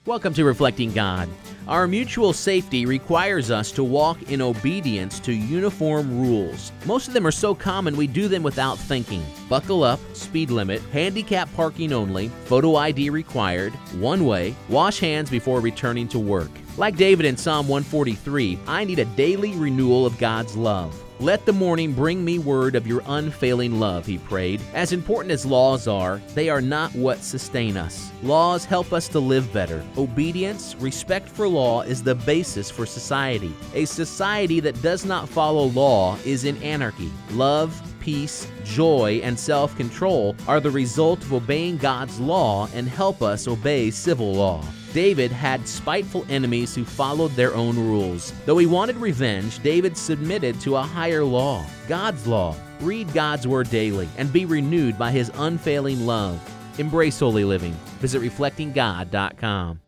Welcome to Reflecting God. Our mutual safety requires us to walk in obedience to uniform rules. Most of them are so common we do them without thinking. Buckle up, speed limit, handicap parking only, photo ID required, one way, wash hands before returning to work. Like David in Psalm 143, I need a daily renewal of God's love. Let the morning bring me word of your unfailing love, he prayed. As important as laws are, they are not what sustain us. Laws help us to live better. Obedience, respect for law is the basis for society. A society that does not follow law is in anarchy. Love, peace, joy, and self-control are the result of obeying God's law and help us obey civil law. David had spiteful enemies who followed their own rules. Though he wanted revenge, David submitted to a higher law, God's law. Read God's word daily and be renewed by his unfailing love. Embrace holy living. Visit reflectinggod.com.